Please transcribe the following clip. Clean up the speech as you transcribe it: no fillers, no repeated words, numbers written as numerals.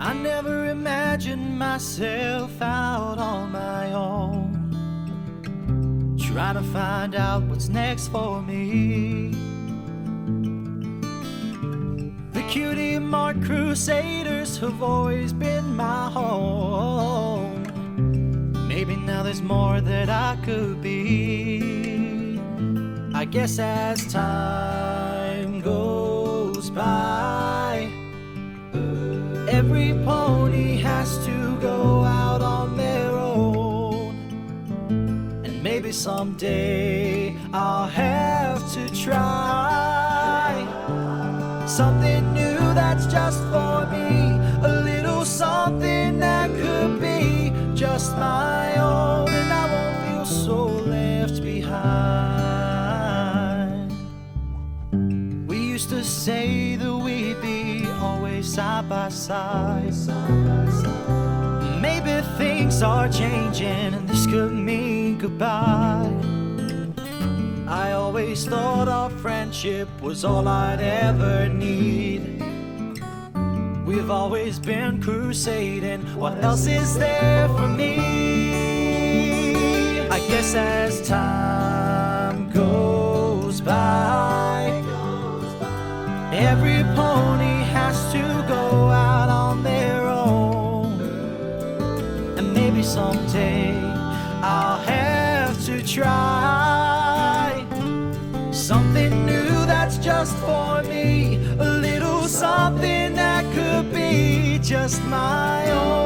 I never imagined myself out on my own, trying to find out what's next for me. The cutie marked Crusaders have always been my home. Maybe now there's more that I could be. I guess as time goes by, every pony has to go out on their own. And maybe someday I'll have to try something new that's just for me, a little something that could be just my own, and I won't feel so left behind. We used to say that we'd be always side by side. Maybe things are changing and this could mean goodbye. I always thought our friendship was all I'd ever need. We've always been crusading, what else is there for me? I guess as time goes by, every pony has to go out on their own. And maybe someday I'll have to try something new that's just for me, a little something that could be just my own.